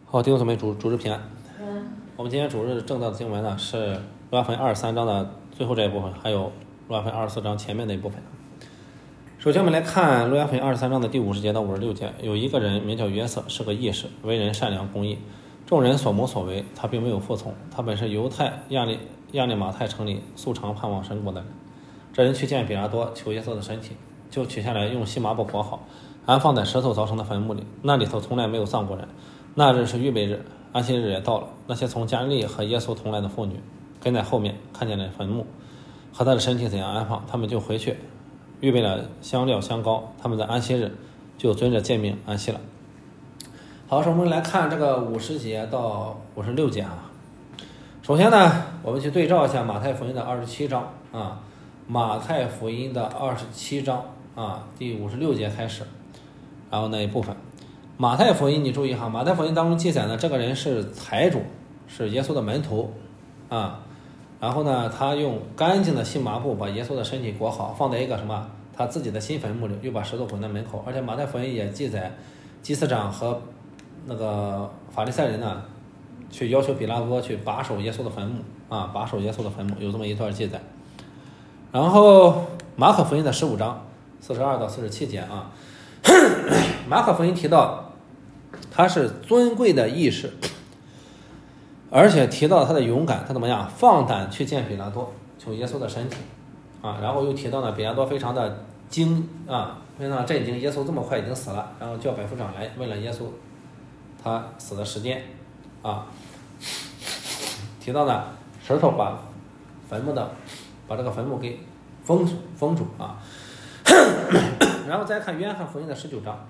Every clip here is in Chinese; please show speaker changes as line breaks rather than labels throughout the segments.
好，弟兄姊妹主日平安。我们今天主日正道的经文呢是路加福音23章的最后这一部分，还有路加福音24章前面的一部分。首先我们来看路加福音23章的第50节到56节，有一个人名叫约瑟，是个义士，为人善良公义，众人所谋所为，他并没有服从。他本是犹太亚利马太城里素常盼望神国的人。这人去见比拉多，求耶稣的身体，就取下来用细麻布裹好，安放在石头凿成的坟墓里，那里头从来没有葬过人。那日是预备日，安息日也到了。那些从加利利和耶稣同来的妇女跟在后面，看见了坟墓和他的身体怎样安放，他们就回去预备了香料香膏，他们在安息日就遵着诫命安息了。好，我们来看这个50节到56节啊。首先呢，我们去对照一下马太福音的27章啊，马太福音的27章啊，第56节开始，然后那一部分。马太福音你注意哈，马太福音当中记载呢，这个人是财主，是耶稣的门徒啊。然后呢，他用干净的细麻布把耶稣的身体裹好，放在一个什么他自己的新坟墓里，又把石头滚在门口。而且马太福音也记载祭司长和那个法利赛人呢，去要求比拉多去把守耶稣的坟墓啊，把守耶稣的坟墓，有这么一段记载。然后马可福音的15章42到47节啊，马可福音提到他是尊贵的义士，而且提到他的勇敢，他怎么样放胆去见比拉多求耶稣的身体啊。然后又提到呢，比拉多非常的非常震惊，耶稣这么快已经死了，然后叫百夫长来问了耶稣他死的时间啊。提到呢，石头把这个坟墓给封住啊。然后再看约翰福音的19章，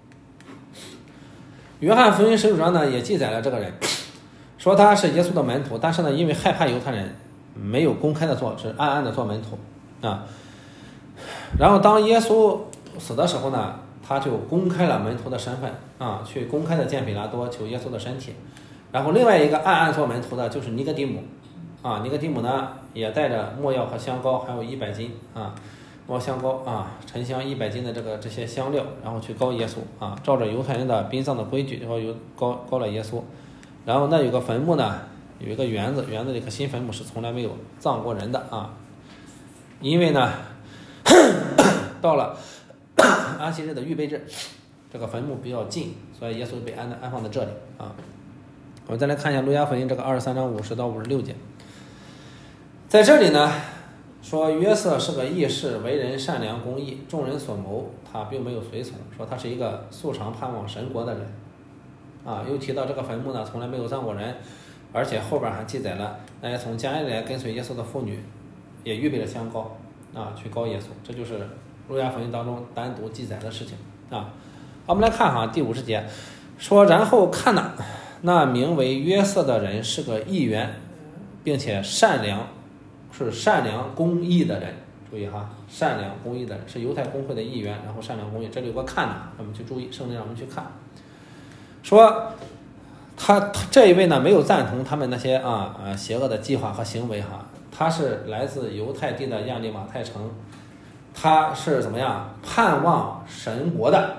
约翰福音19章呢也记载了这个人，说他是耶稣的门徒，但是呢因为害怕犹太人，没有公开的做，是暗暗的做门徒啊。然后当耶稣死的时候呢，他就公开了门徒的身份啊，去公开的见比拉多求耶稣的身体。然后另外一个暗暗做门徒的就是尼哥底母啊，尼哥底母呢也带着没药和香膏，还有100斤啊。磨香膏啊，沉香100斤的这些香料，然后去膏耶稣啊，照着犹太人的殡葬的规矩，然后膏了耶稣。然后那有个坟墓呢，有一个园子里个新坟墓是从来没有葬过人的啊。因为呢，到了安息日的预备日，这个坟墓比较近，所以耶稣被安放在这里啊。我们再来看一下路加福音这个23章50到56节，在这里呢。说约瑟是个义士，为人善良公义，众人所谋，他并没有随从。说他是一个素常盼望神国的人啊。又提到这个坟墓呢从来没有葬过人，而且后边还记载了那些从加利利来跟随耶稣的妇女也预备了香膏啊，去膏耶稣。这就是路加福音当中单独记载的事情啊。我们来看哈，第50节说，然后看那名为约瑟的人是个议员，并且善良公义的人。注意哈，善良公义的人是犹太公会的议员，然后善良公义，这里有个看呐，我们去注意，圣经让我们去看。说他这一位呢没有赞同他们那些邪恶的计划和行为哈，他是来自犹太地的亚利马太城，他是怎么样盼望神国的。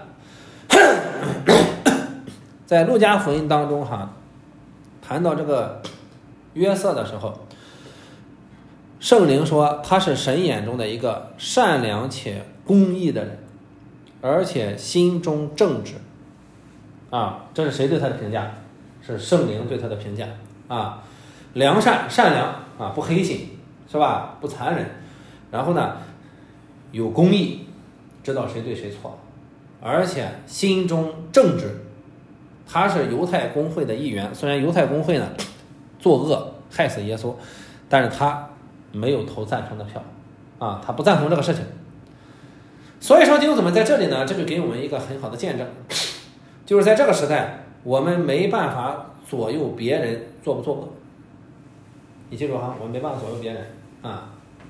在路加福音当中哈，谈到这个约瑟的时候，圣灵说他是神眼中的一个善良且公义的人，而且心中正直啊。这是谁对他的评价？是圣灵对他的评价啊。良善善良啊，不黑心是吧？不残忍。然后呢，有公义，知道谁对谁错，而且心中正直。他是犹太公会的一员，虽然犹太公会呢作恶害死耶稣，但是他没有投赞成的票啊，他不赞同这个事情。所以说弟兄姊妹在这里呢，这就给我们一个很好的见证，就是在这个时代我们没办法左右别人做不做恶。你记住哈，我们没办法左右别人啊，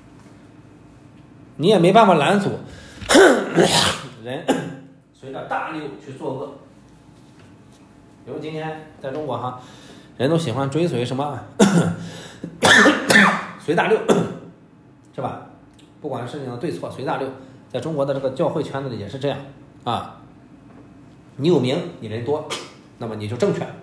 你也没办法拦阻人随着大流去作恶。比如今天在中国哈，人都喜欢追随什么随大流是吧？不管事情的对错，随大流。在中国的这个教会圈子里也是这样啊。你有名，你人多，那么你就正确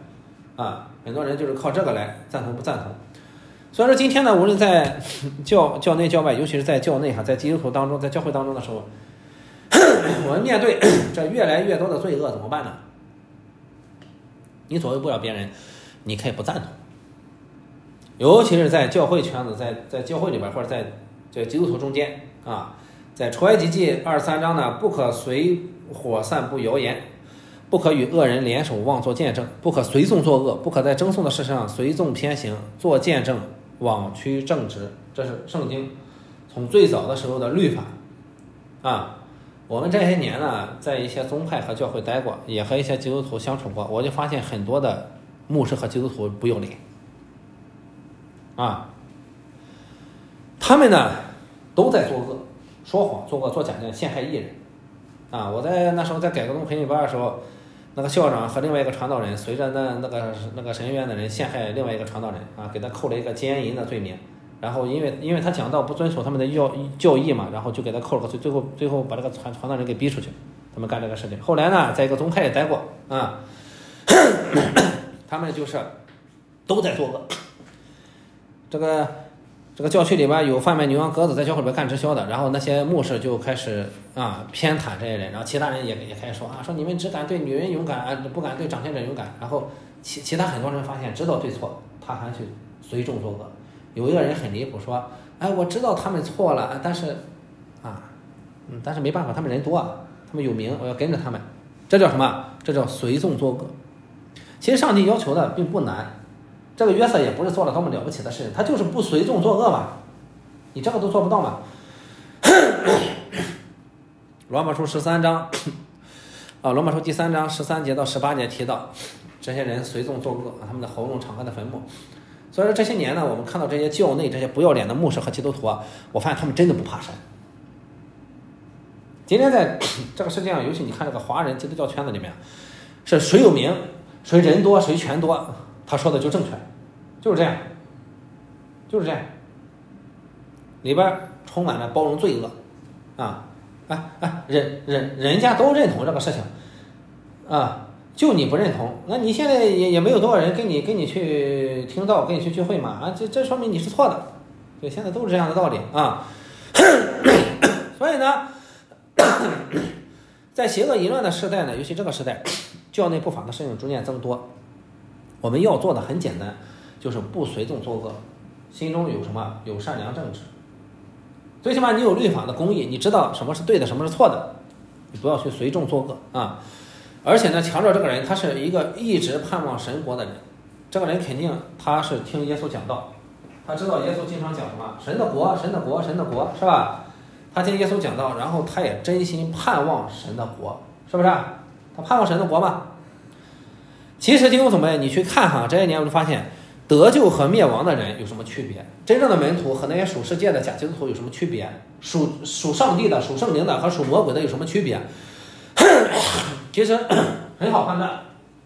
啊，很多人就是靠这个来赞同不赞同。所以说今天呢，无论在教内教外，尤其是在教内在基督徒当中，在教会当中的时候，我们面对这越来越多的罪恶怎么办呢？你左右不了别人，你可以不赞同，尤其是在教会圈子，在教会里边，或者在这基督徒中间啊，在出埃及记23章呢，不可随火散布谣言，不可与恶人联手妄作见证，不可随众作恶，不可在争讼的事上随众偏行，做见证枉曲正直。这是圣经从最早的时候的律法啊。我们这些年呢，在一些宗派和教会待过，也和一些基督徒相处过，我就发现很多的牧师和基督徒不有理啊，他们呢都在作恶、说谎、作恶、做假证、陷害义人啊。我在那时候在改革宗培训班的时候，那个校长和另外一个传道人随着那个神学院的人陷害另外一个传道人啊，给他扣了一个奸淫的罪名。然后因为他讲到不遵守他们的教义嘛，然后就给他扣了个罪，最后把这个传道人给逼出去，他们干这个事情。后来呢，在一个宗派也待过啊，他们就是都在作恶。这个教区里边有贩卖牛羊鸽子在教会里边干直销的，然后那些牧师就开始偏袒这些人，然后其他人也开始说说你们只敢对女人勇敢，不敢对掌权者勇敢。然后其他很多人发现知道对错，他还去随众作恶。有一个人很离谱，说：“哎，我知道他们错了，但是没办法，他们人多，他们有名，我要跟着他们。”这叫什么？这叫随众作恶。其实上帝要求的并不难，这个约瑟也不是做了多么了不起的事情，他就是不随众作恶嘛。你这个都做不到嘛？罗马书13章罗马书第3章13节到18节提到，这些人随众作恶，他们的喉咙敞开的坟墓。所以说这些年呢，我们看到这些教内这些不要脸的牧师和基督徒我发现他们真的不怕神。今天在这个世界上，尤其你看这个华人基督教圈子里面，是谁有名，谁人多，谁权多，他说的就正确，就是这样，里边充满了包容罪恶人家都认同这个事情就你不认同，那你现在也没有多少人跟你去听道，跟你去聚会嘛这说明你是错的。对，现在都是这样的道理所以呢，在邪恶淫乱的时代呢，尤其这个时代，教内不法的事情逐渐增多。我们要做的很简单，就是不随众作恶，心中有什么？有善良正直。最起码你有律法的公义，你知道什么是对的，什么是错的，你不要去随众作恶而且呢，强调这个人他是一个一直盼望神国的人，这个人肯定他是听耶稣讲道，他知道耶稣经常讲什么神的国，神的国，神的国，是吧？他听耶稣讲道，然后他也真心盼望神的国，是不是？他盼望神的国嘛。其实弟兄姊妹，你去看这些年我就发现，得救和灭亡的人有什么区别？真正的门徒和那些属世界的假基督徒有什么区别？属上帝的、属圣灵的和属魔鬼的有什么区别？其实很好判断，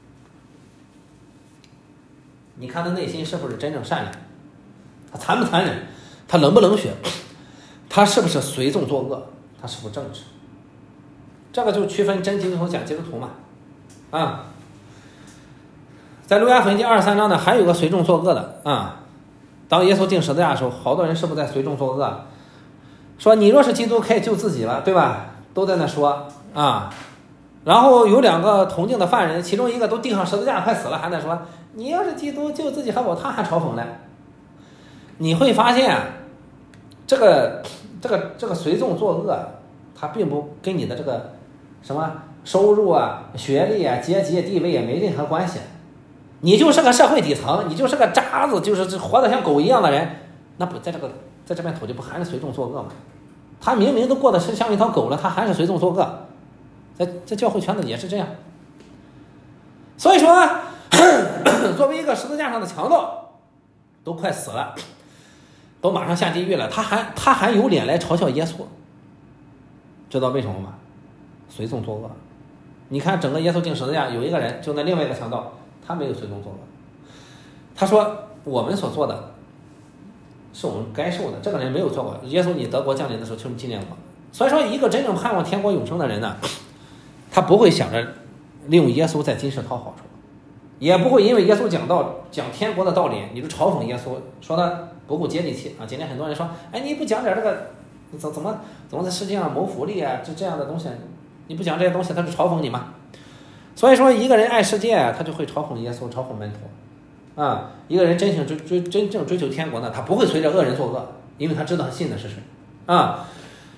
你看他内心是不是真正善良，他残不残忍，他冷不冷血，他是不是随众作恶，他是不是正直，这个就区分真基督徒假基督徒嘛在路加福音第23章呢，还有个随众作恶的当耶稣钉十字架的时候，好多人是不是在随众作恶，说你若是基督可以救自己了，对吧？都在那说然后有2个同境的犯人，其中一个都钉上十字架快死了，还在说你要是基督救自己和我，他还嘲讽呢。你会发现这个随众作恶，他并不跟你的这个什么收入学历阶级地位也没任何关系。你就是个社会底层，你就是个渣子，就是活得像狗一样的人，那不在这片土地不还是随众作恶吗？他明明都过得是像一条狗了，他还是随众作恶。在教会圈子也是这样。所以说作为一个十字架上的强盗，都快死了，都马上下地狱了，他还有脸来嘲笑耶稣，知道为什么吗？随众作恶。你看整个耶稣钉十字架，有一个人，就那另外一个强盗，他没有随众作恶，他说我们所做的是我们该受的，这个人没有做过。耶稣你德国降临的时候，求你纪念我。所以说一个真正盼望天国永生的人呢，他不会想着利用耶稣在今世讨好处， 也不会因为耶稣讲天国的道理，你就嘲讽耶稣，说他不够接地气啊。今天很多人说，哎，你不讲点这个怎么在世界上谋福利啊，这样的东西，你不讲这些东西，他是嘲讽你吗？所以说，一个人爱世界，他就会嘲讽耶稣，嘲讽门徒啊。一个人真正追求天国呢，他不会随着恶人作恶，因为他知道他信的是谁啊。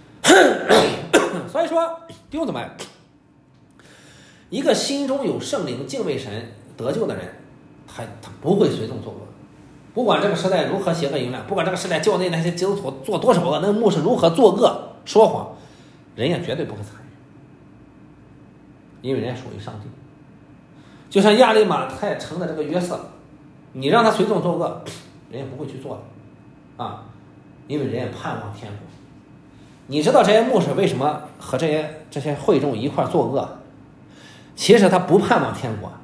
所以说，弟兄姊妹，一个心中有圣灵、敬畏神、得救的人，他不会随众作恶。不管这个时代如何邪恶淫乱，不管这个时代教内那些基督徒做多少恶，那个牧师如何作恶说谎，人也绝对不会参与，因为人家属于上帝。就像亚利马太城的这个约瑟，你让他随众作恶，人也不会去做的啊，因为人也盼望天国。你知道这些牧师为什么和这些会众一块作恶？其实他不盼望天国，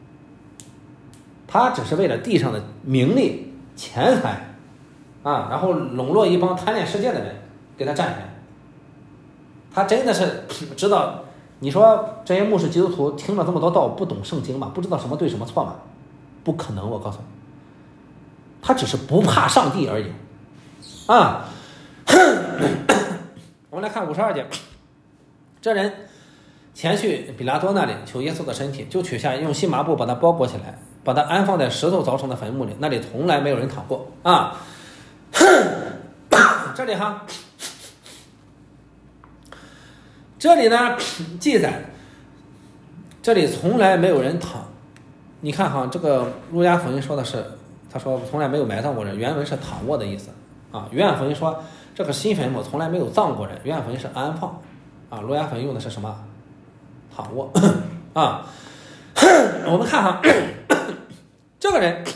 他只是为了地上的名利、钱财啊，然后笼络一帮贪恋世界的人给他占便宜。他真的是知道，你说这些牧师基督徒听了这么多道，不懂圣经吗？不知道什么对什么错吗？不可能，我告诉你，他只是不怕上帝而已啊。我们来看52节，这人前去比拉多那里求耶稣的身体，就取下用细麻布把他包裹起来，把他安放在石头凿成的坟墓里，那里从来没有人躺过啊。这里哈，这里呢记载，这里从来没有人躺。你看哈，这个路加福音说的是，他说从来没有埋葬过人，原文是躺卧的意思啊。约翰福音说这个新坟墓从来没有葬过人，约翰福音是安放啊。路加福音用的是什么？躺卧啊。我们看哈，这个人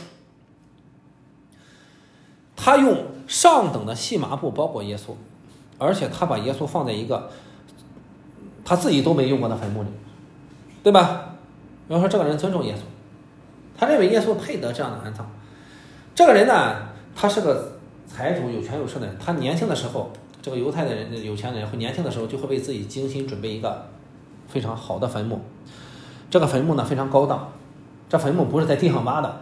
他用上等的细麻布包裹耶稣，而且他把耶稣放在一个他自己都没用过的坟墓里，对吧？比方说这个人尊重耶稣，他认为耶稣配得这样的安葬。这个人呢，他是个财主，有权有势的人。他年轻的时候，这个犹太的人有钱人会年轻的时候就会为自己精心准备一个非常好的坟墓。这个坟墓呢非常高档，这坟墓不是在地上挖的，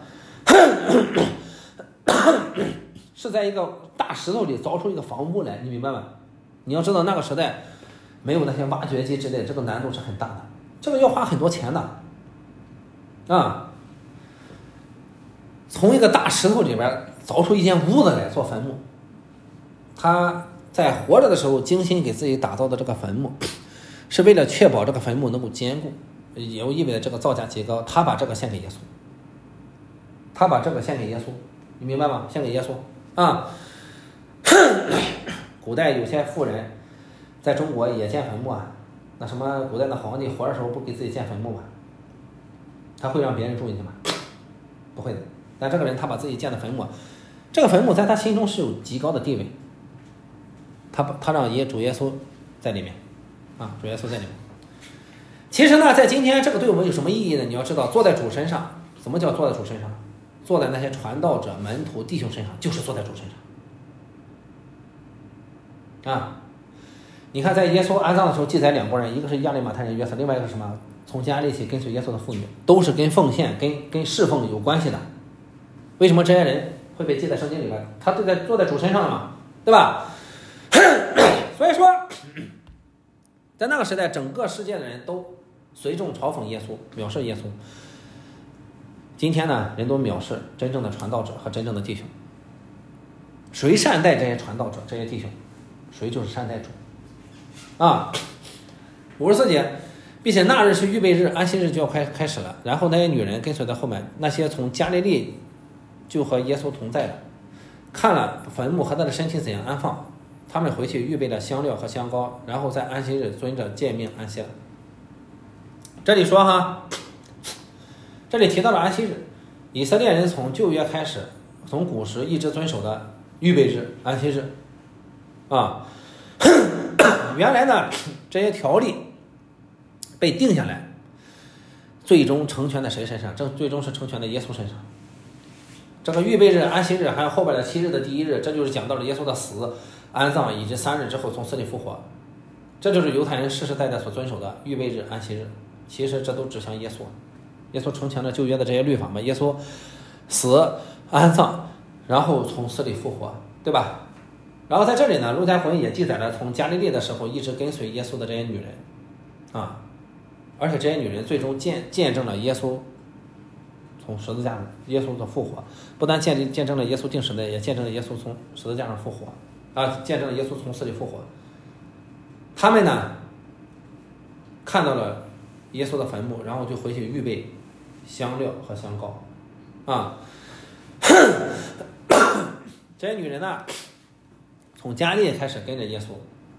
是在一个大石头里凿出一个房屋来，你明白吗？你要知道那个时代没有那些挖掘机之类，这个难度是很大的，这个要花很多钱的啊。从一个大石头里边凿出一间屋子来做坟墓，他在活着的时候精心给自己打造的这个坟墓，是为了确保这个坟墓能够坚固，也意味着这个造价极高。他把这个献给耶稣，你明白吗？献给耶稣啊。古代有些富人在中国也建坟墓啊，那什么古代的皇帝活的时候不给自己建坟墓吗？他会让别人住进去吗？不会的。但这个人他把自己建的坟墓，这个坟墓在他心中是有极高的地位，他让主耶稣在里面啊，主耶稣在里面。其实呢，在今天这个对我们有什么意义呢？你要知道，坐在主身上，什么叫坐在主身上？坐在那些传道者、门徒、弟兄身上，就是坐在主身上啊。你看，在耶稣安葬的时候记载两拨人，一个是亚利马太人约瑟，另外一个是什么？从加利起跟随耶稣的妇女，都是跟奉献、跟侍奉有关系的。为什么这些人会被记在圣经里边？他坐在主身上了嘛，对吧？所以说，在那个时代，整个世界的人都随众嘲讽耶稣，藐视耶稣。今天呢，人都藐视真正的传道者和真正的弟兄。谁善待这些传道者、这些弟兄，谁就是善待主啊。54节，并且那日是预备日，安息日就要开始了。然后那些女人跟随在后面，那些从加利利就和耶稣同在的，看了坟墓和他的身体怎样安放，他们回去预备了香料和香膏，然后在安息日遵着诫命安息了。这里说哈，这里提到了安息日，以色列人从旧约开始，从古时一直遵守的预备日、安息日啊。原来呢，这些条例被定下来，最终成全在谁身上？最终是成全在耶稣身上。这个预备日、安息日，还有后边的7日的第1日，这就是讲到了耶稣的死、安葬以及3日之后从死里复活。这就是犹太人世世代代所遵守的预备日、安息日。其实这都指向耶稣耶稣成全了旧约的这些律法嘛，耶稣死、安葬，然后从死里复活，对吧？然后在这里呢，路加福音也记载了从加利利的时候一直跟随耶稣的这些女人啊，而且这些女人最终见证了耶稣从十字架上耶稣的复活，不但见证了耶稣定死的，也见证了耶稣从十字架上复活啊，见证了耶稣从死里复活。他们呢看到了耶稣的坟墓，然后就回去预备香料和香膏啊。这些女人呢从加利开始跟着耶稣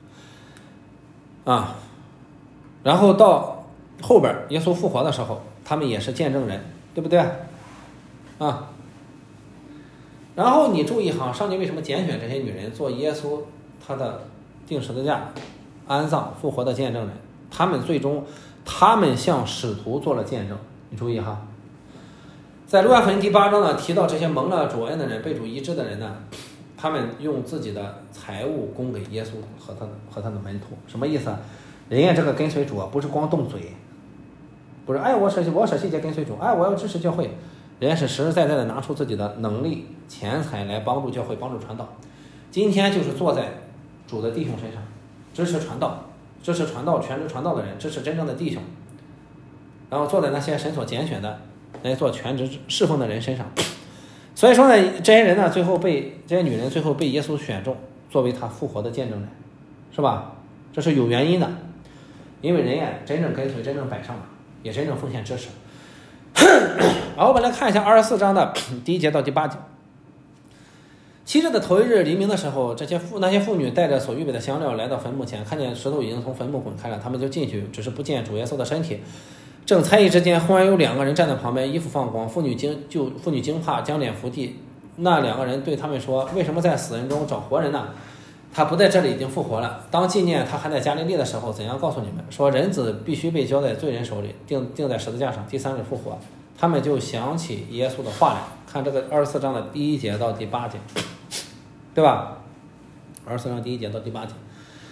啊，然后到后边耶稣复活的时候，他们也是见证人，对不对啊？然后你注意哈，上帝为什么拣选这些女人做耶稣他的钉十字架、安葬、复活的见证人？他们最终向使徒做了见证。你注意哈，在路加福音第8章呢提到这些蒙了主恩的人、被主医治的人呢，他们用自己的财物供给耶稣和他的门徒。什么意思啊？人家这个跟随主啊，不是光动嘴，不是我舍弃节跟随主，我要支持教会，人家是实实在在的拿出自己的能力、钱财来帮助教会、帮助传道。今天就是坐在主的弟兄身上，支持传道、全职传道的人，支持真正的弟兄，然后坐在那些神所拣选的来做全职侍奉的人身上。所以说呢，这些女人最后被耶稣选中作为他复活的见证人，是吧？这是有原因的，因为人家真正跟随、真正摆上了，也真正奉献支持。然后我们来看一下24章的第1节到第8节。7日的头一日黎明的时候，那些妇女带着所预备的香料来到坟墓前，看见石头已经从坟墓滚开了，他们就进去，只是不见主耶稣的身体。正猜疑之间，忽然有2个人站在旁边，衣服放光，妇女惊怕，将脸伏地。那2个人对他们说：“为什么在死人中找活人呢？他不在这里，已经复活了。当纪念他还在加利利的时候，怎样告诉你们？说人子必须被交在罪人手里，钉在十字架上，第3日复活。”他们就想起耶稣的话来。看这个24章的第1节到第8节，对吧？24章第1节到第8节。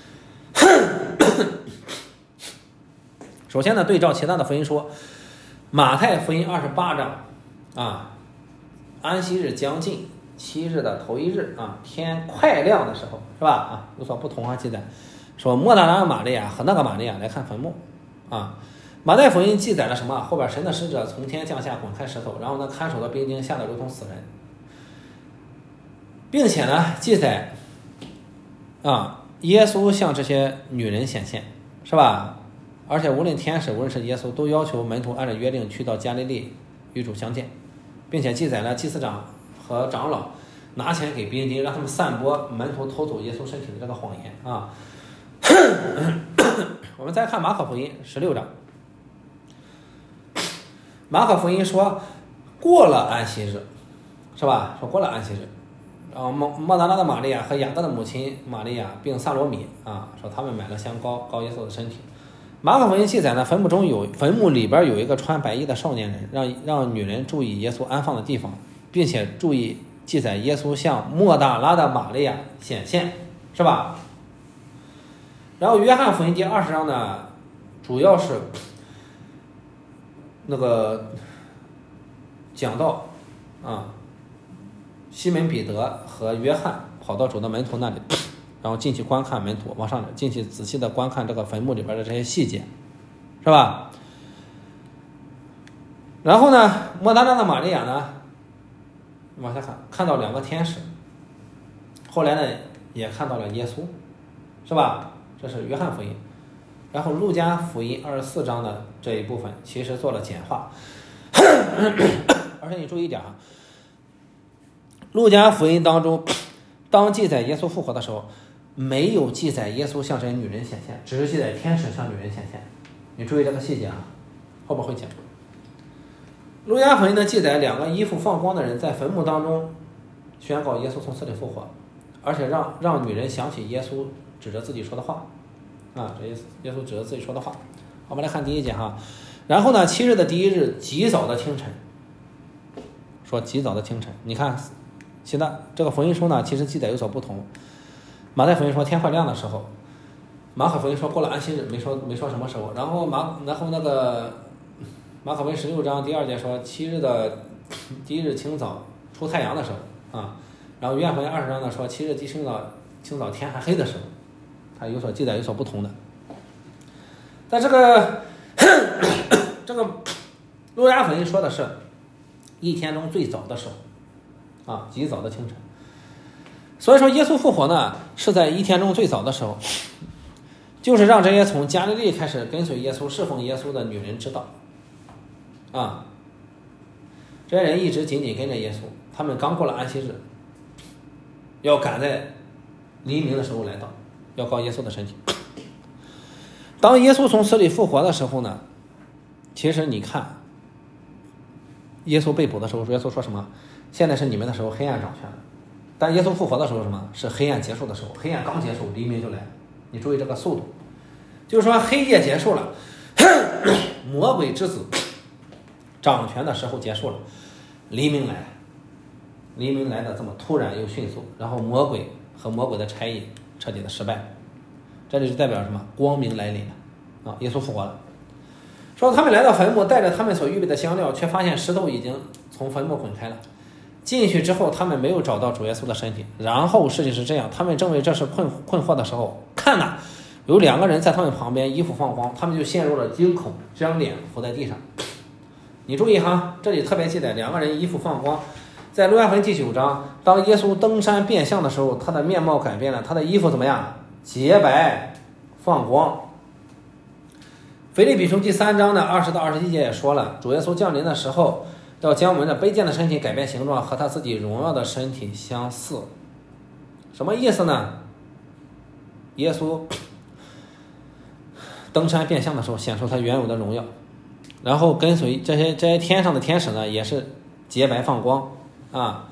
首先呢，对照其他的福音说，马太福音28章啊，安息日将近，7日的头一日啊，天快亮的时候，是吧？啊，有所不同啊。记载说莫大拉玛利亚和那个玛利亚来看坟墓啊。马太福音记载了什么？后边神的使者从天降下，滚开石头，然后呢，看守的兵丁吓得如同死人，并且呢，记载啊，耶稣向这些女人显现，是吧？而且无论天使，无论是耶稣，都要求门徒按照约定去到加利利与主相见，并且记载了祭司长和长老拿钱给兵丁，让他们散播门徒偷走耶稣身体的这个谎言啊。我们再看马可福音16章。马可福音说过了安息日，是吧？说过了安息日，然后莫大拉的玛利亚和雅各的母亲玛利亚并萨罗米啊，说他们买了香膏膏耶稣的身体。马可福音记载呢，坟墓里边有一个穿白衣的少年人，让女人注意耶稣安放的地方，并且注意记载耶稣向莫大拉的玛利亚显现，是吧？然后约翰福音第20章呢，主要是那个讲到啊，西门彼得和约翰跑到主的门徒那里，然后进去观看门徒，往上进去仔细的观看这个坟墓里边的这些细节，是吧？然后呢，莫大拉的玛利亚呢，往下看到2个天使，后来呢也看到了耶稣，是吧？这是约翰福音。然后路加福音24章的这一部分其实做了简化，而且你注意一点啊，路加福音当中当记载耶稣复活的时候，没有记载耶稣向这些女人显现，只是记载天使向女人显现。你注意这个细节啊，后边会讲。路加福音的记载2个衣服放光的人在坟墓当中宣告耶稣从死里复活，而且让女人想起耶稣指着自己说的话啊，这耶稣指着自己说的话。我们来看第1节哈。然后呢，7日的第1日极早的清晨，说极早的清晨。你看其他这个福音书呢，其实记载有所不同。马太福音说天快亮的时候，马可福音说过了安息日，没说什么时候。然后那个马可福音16章第2节说第一日清早出太阳的时候啊，然后约翰福音20章呢说7日清早天还黑的时候，它有所记载，有所不同的。但这个路加福音说的是一天中最早的时候啊，极早的清晨。所以说耶稣复活呢是在一天中最早的时候，就是让这些从加利利开始跟随耶稣侍奉耶稣的女人知道啊，这些人一直紧紧跟着耶稣，他们刚过了安息日，要赶在黎明的时候来到，要膏耶稣的身体。当耶稣从死里复活的时候呢，其实你看耶稣被捕的时候，耶稣说什么？现在是你们的时候，黑暗掌权了。但耶稣复活的时候什么？是黑暗结束的时候，黑暗刚结束，黎明就来。你注意这个速度，就是说黑夜结束了，魔鬼之子掌权的时候结束了，黎明来了。黎明来的这么突然又迅速，然后魔鬼和魔鬼的差役彻底的失败了。这里就代表什么？光明来临了啊！耶稣复活了。说他们来到坟墓，带着他们所预备的香料，却发现石头已经从坟墓滚开了。进去之后，他们没有找到主耶稣的身体。然后事情是这样，他们正为这事困惑的时候，看哪，有2个人在他们旁边，衣服放光，他们就陷入了惊恐，将脸伏在地上。你注意哈，这里特别记载2个人衣服放光。在路加福音第9章，当耶稣登山变相的时候，他的面貌改变了，他的衣服怎么样？洁白放光。腓立比书第3章的20到21节也说了，主耶稣降临的时候，要将我们的卑贱的身体改变形状，和他自己荣耀的身体相似。什么意思呢？耶稣登山变相的时候显出他原有的荣耀，然后跟随这些天上的天使呢，也是洁白放光啊。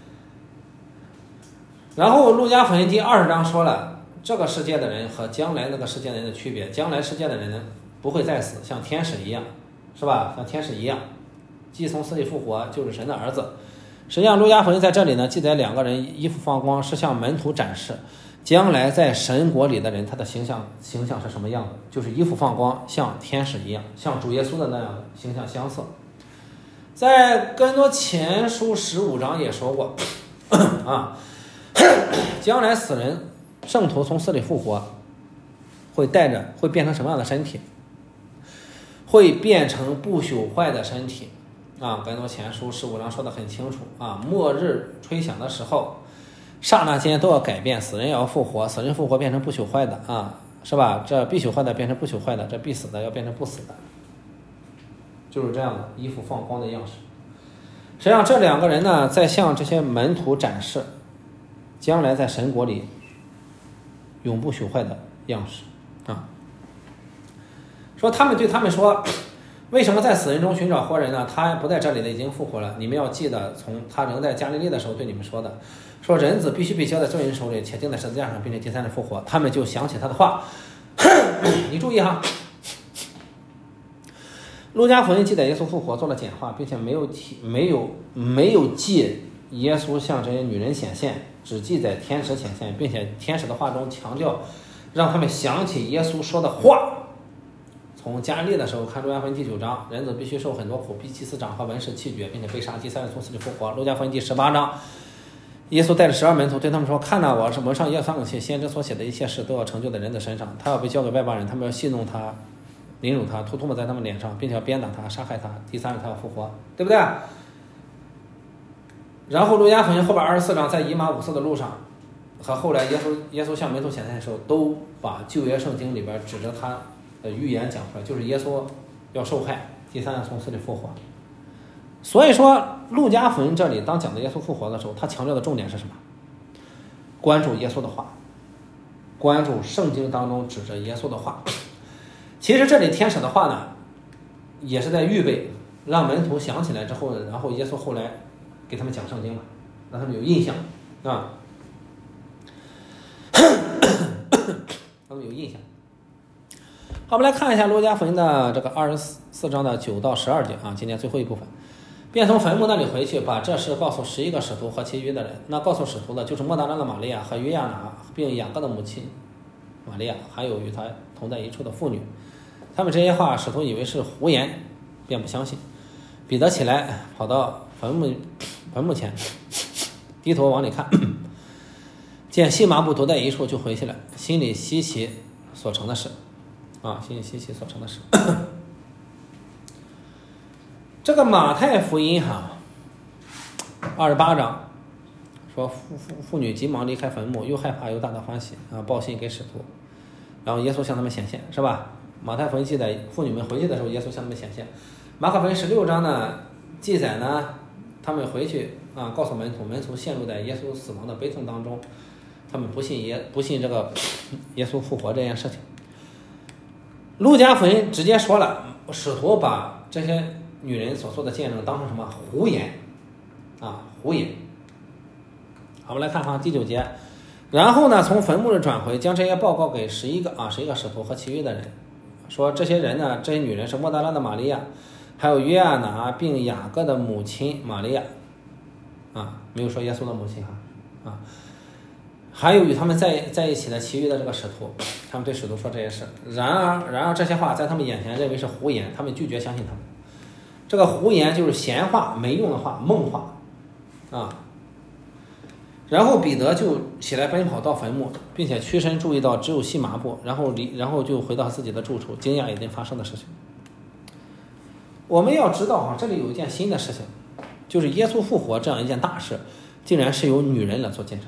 然后路加福音第20章说了这个世界的人和将来那个世界的人的区别。将来世界的人呢不会再死，像天使一样，是吧？像天使一样，既从死里复活，就是神的儿子。实际上路加福音在这里呢记载2个人衣服放光，是向门徒展示将来在神国里的人他的形象是什么样的，就是衣服放光，像天使一样，像主耶稣的那样的形象相似。在哥林多前书15章也说过啊，将来死人圣徒从死里复活，会变成什么样的身体？会变成不朽坏的身体啊。哥林多前书15章说得很清楚啊，末日吹响的时候，刹那间都要改变，死人也要复活，死人复活变成不朽坏的啊，是吧？这必朽坏的变成不朽坏的，这必死的要变成不死的，就是这样的衣服放光的样式。实际上这2个人呢，在向这些门徒展示将来在神国里永不朽坏的样式啊。说他们对他们说，为什么在死人中寻找活人呢？他不在这里的已经复活了。你们要记得从他仍在加利利的时候对你们说的，说人子必须被交在罪人手里，且钉在十字架上，并且第3日复活。他们就想起他的话。你注意哈，路加福音记载耶稣复活做了简化，并且没有记耶稣向这些女人显现，只记载天使显现，并且天使的话中强调让他们想起耶稣说的话。从加利利的时候看路加福音第9章，人子必须受很多苦，被祭司长和文士弃绝，并且被杀，第3日从死里复活。路加福音第18章，耶稣带着12门徒对他们说，看哪，我是蒙上耶路撒冷去，先知所写的一切事都要成就在人的身上，他要被交给外邦人，他们要戏弄他，凌辱他，吐唾沫在他们脸上，并且要鞭打他，杀害他，第3日他要复活，对不对？然后路加福音后边24章，在以马忤斯的路上和后来耶稣向门徒显现的时候，都把旧约圣经里边指着他的预言讲出来，就是耶稣要受害，第3日从死里复活。所以说路加福音这里当讲的耶稣复活的时候，他强调的重点是什么？关注耶稣的话，关注圣经当中指着耶稣的话。其实这里天使的话呢，也是在预备让门徒想起来之后，然后耶稣后来给他们讲圣经嘛，让他们有印象啊，他们有印象。好，我们来看一下路加福音的这个24章的9到12节啊，今天最后一部分。便从坟墓那里回去，把这事告诉11个使徒和其余的人。那告诉使徒的就是莫大拉的玛利亚和约亚拿，并雅各的母亲玛利亚，还有与他同在一处的妇女。他们这些话使徒以为是胡言便不相信。彼得起来跑到坟墓前，低头往里看，见细麻布都在一处，就回去了，心里稀奇所成的事这个马太福音28章说妇女急忙离开坟墓，又害怕又大的欢喜报信给使徒，然后耶稣向他们显现，是吧？马太福音记载妇女们回去的时候，耶稣向他们显现。马可福音16章呢记载呢，他们回去告诉门徒陷入在耶稣死亡的悲痛当中，他们不信这个耶稣复活这件事情。路加福音直接说了，使徒把这些女人所做的见证当成什么？胡言胡言。好，我们来看第9节，然后呢，从坟墓里转回，将这些报告给11个使徒和其余的人，说这些人呢，这些女人是莫大拉的玛利亚，还有约亚拿并雅各的母亲玛利亚没有说耶稣的母亲还有与他们在一起的其余的这个使徒，他们对使徒说这些事。然而这些话在他们眼前认为是胡言，他们拒绝相信他们。这个胡言就是闲话、没用的话、梦话然后彼得就起来奔跑到坟墓，并且屈身注意到只有细麻布，然后就回到自己的住处，惊讶已经发生的事情。我们要知道这里有一件新的事情，就是耶稣复活这样一件大事，竟然是由女人来做见证。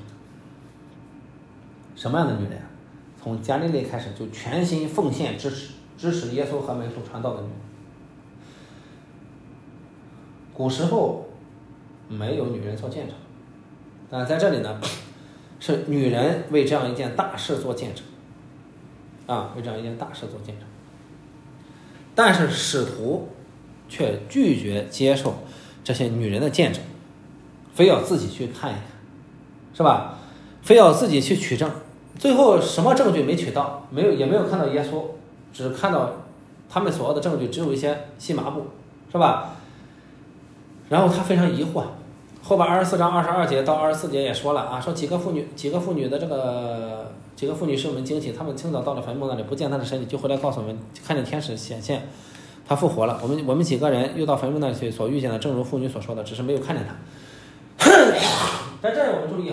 什么样的女人从加利利开始就全心奉献支持耶稣和门徒传道的女人。古时候没有女人做见证，但在这里呢，是女人为这样一件大事做见证为这样一件大事做见证。但是使徒却拒绝接受这些女人的见证，非要自己去看一看，是吧？非要自己去取证，最后什么证据没取到，也没有看到耶稣，只看到他们所要的证据只有一些细麻布，是吧？然后他非常疑惑，后边24章22节到24节也说了说几个妇女使我们惊奇，他们清早到了坟墓那里，不见他的身体，就回来告诉我们看见天使显现，他复活了。我们几个人又到坟墓那里去，所遇见的正如妇女所说的，只是没有看见他。在这里我们注意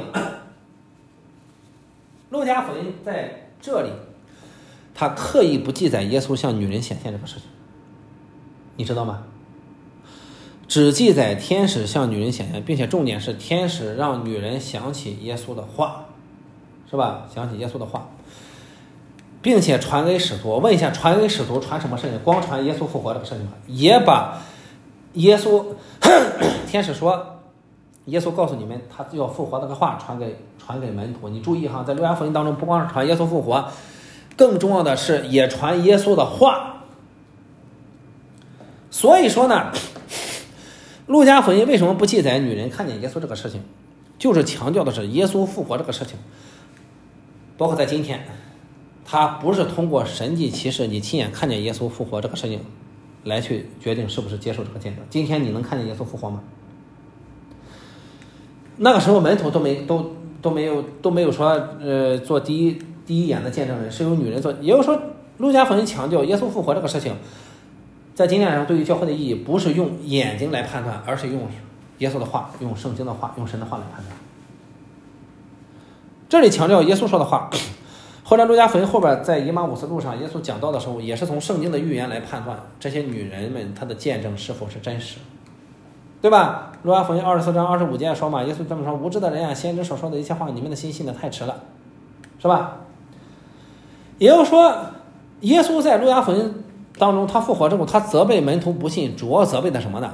路加福音在这里他刻意不记载耶稣向女人显现这个事情，你知道吗？只记载天使向女人显现，并且重点是天使让女人想起耶稣的话，是吧？想起耶稣的话，并且传给使徒。我问一下，传给使徒传什么事情？光传耶稣复活这个事情吗？也把耶稣天使说耶稣告诉你们他要复活这个话传给门徒。你注意在路加福音当中，不光是传耶稣复活，更重要的是也传耶稣的话。所以说呢，路加福音为什么不记载女人看见耶稣这个事情，就是强调的是耶稣复活这个事情。包括在今天，他不是通过神迹奇事你亲眼看见耶稣复活这个事情来去决定是不是接受这个见证。今天你能看见耶稣复活吗？那个时候门徒都没有说做第一眼的见证人，是由女人做。也就是说，路加福音强调耶稣复活这个事情在今天上对于教会的意义不是用眼睛来判断，而是用耶稣的话，用圣经的话，用神的话来判断。这里强调耶稣说的话。后来路加福音后边在以马忤斯路上耶稣讲道的时候，也是从圣经的预言来判断这些女人们她的见证是否是真实，对吧？路加福音24章25节说嘛，耶稣这么说，无知的人先知所说的一切话，你们的心信的太迟了，是吧？也就是说，耶稣在路加福音当中他复活之后，他责备门徒不信，主要责备的什么呢？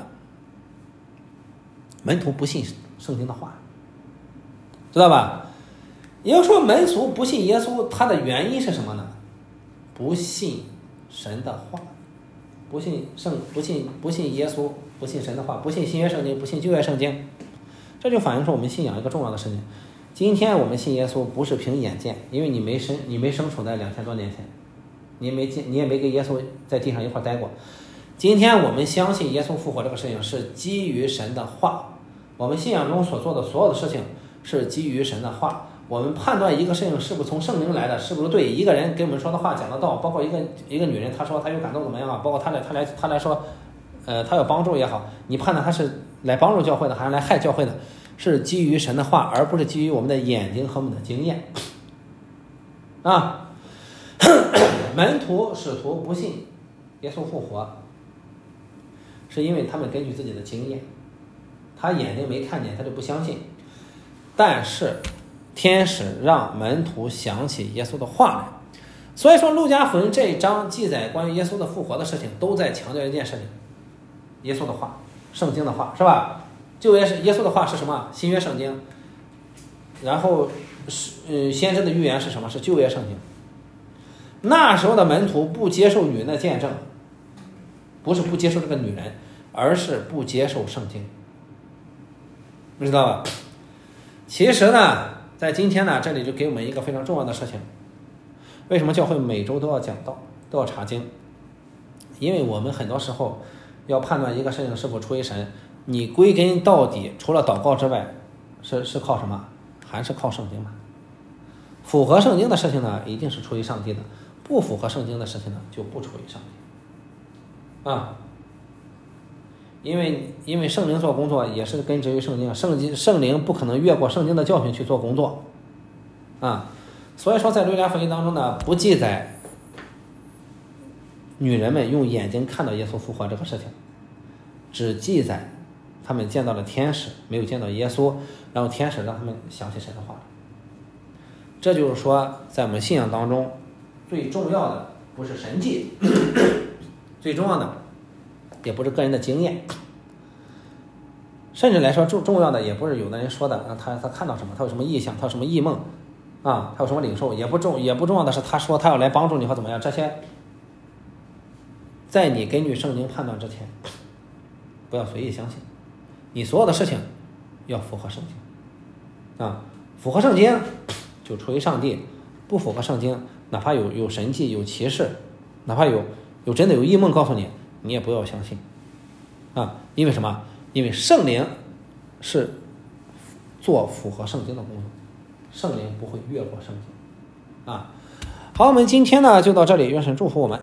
门徒不信圣经的话，知道吧？也就是说，门徒不信耶稣，他的原因是什么呢？不信神的话，不信耶稣，不信神的话，不信新约圣经，不信旧约圣经。这就反映出我们信仰一个重要的事情。今天我们信耶稣不是凭眼见，因为你没生处在2000多年前，你也没跟耶稣在地上一块待过。今天我们相信耶稣复活这个事情是基于神的话，我们信仰中所做的所有的事情是基于神的话。我们判断一个事情是不是从圣灵来的，是不是对一个人给我们说的话讲得到，包括一个女人她说她有感动怎么样包括她来说他有帮助也好，你判断他是来帮助教会的还是来害教会的，是基于神的话，而不是基于我们的眼睛和我们的经验啊。门徒使徒不信耶稣复活，是因为他们根据自己的经验，他眼睛没看见，他就不相信。但是天使让门徒想起耶稣的话来，所以说路加福音这一章记载关于耶稣的复活的事情，都在强调一件事情：耶稣的话，圣经的话，是吧？旧约是耶稣的话是什么？新约圣经。然后先知的预言是什么？是旧约圣经。那时候的门徒不接受女人的见证，不是不接受这个女人，而是不接受圣经，你知道吧？其实呢，在今天呢，这里就给我们一个非常重要的事情。为什么教会每周都要讲道，都要查经？因为我们很多时候要判断一个事情是否出于神，你归根到底，除了祷告之外，是靠什么？还是靠圣经嘛。符合圣经的事情呢，一定是出于上帝的；不符合圣经的事情呢，就不出于上帝啊。因为圣灵做工作也是根植于圣经，圣灵不可能越过圣经的教训去做工作啊。所以说在路加福音当中呢，不记载女人们用眼睛看到耶稣复活这个事情，只记载他们见到了天使，没有见到耶稣，然后天使让他们想起神的话。这就是说在我们信仰当中最重要的不是神迹，最重要的也不是个人的经验，甚至来说重要的也不是有的人说的他看到什么，他有什么意象，他有什么异梦啊，他有什么领受，也不重要的是他说他要来帮助你或怎么样，这些在你根据圣经判断之前不要随意相信，你所有的事情要符合圣经啊，符合圣经就出于上帝，不符合圣经，哪怕有神迹有奇事，哪怕有真的有异梦告诉你，你也不要相信啊。因为什么？因为圣灵是做符合圣经的工作，圣灵不会越过圣经啊。好，我们今天呢就到这里，愿神祝福我们。